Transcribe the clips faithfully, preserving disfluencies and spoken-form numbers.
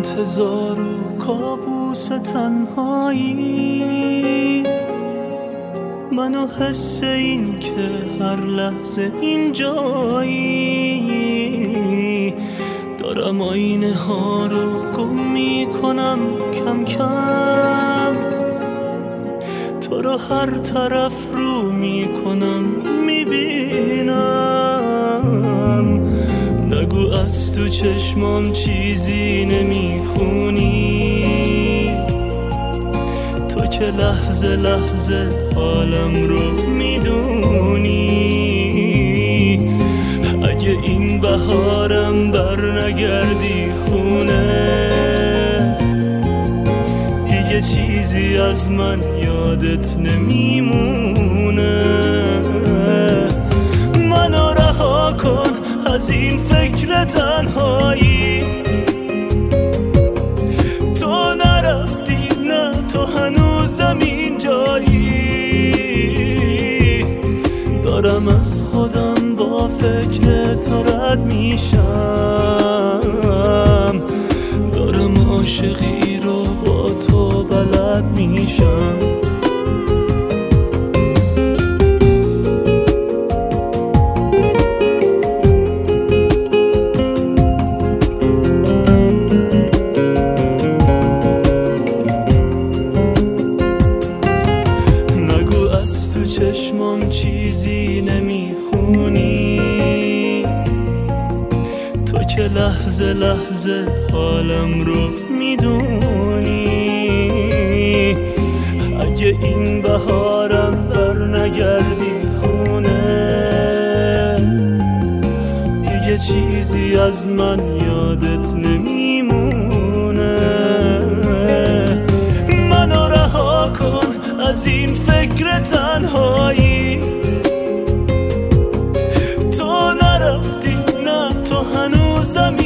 انتظار و کابوس تنهایی، من و حس این که هر لحظه اینجایی، دارم آینه ها رو گم میکنم کم کم، تو رو هر طرف رو میکنم میبینم، نگو از تو چشمام چیزی نمیخونی، تو که لحظه لحظه حالم رو میدونی، اگه این بهارم بر نگردی خونه، دیگه چیزی از من یادت نمیمونه، منو رها کن از این فکر تنهایی، تو نرفتی نه تو هنوزم اینجایی، دارم از خودم با فکر تو رد میشم، دارم عاشقی رو با تو بلد میشم. چشمام چیزی نمیخونی، تو که لحظه لحظه حالم رو میدونی، اگه این بهارم بر نگردی خونه، دیگه چیزی از من یادت نمیمونه، منو رها کن از این فکر تنهایی، تو نرفتی نه تو هنوزم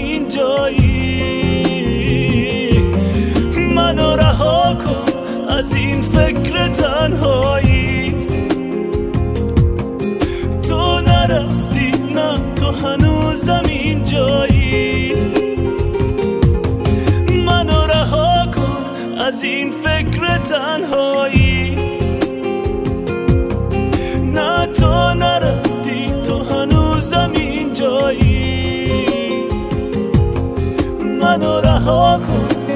اینجایی، منو رها کن از این فکر تنهایی، تو نرفتی نه تو هنوزم اینجایی، منو رها کن از این فکر تنهایی، نه تو نرفتی تو هنوزم اینجایی، منو رها کن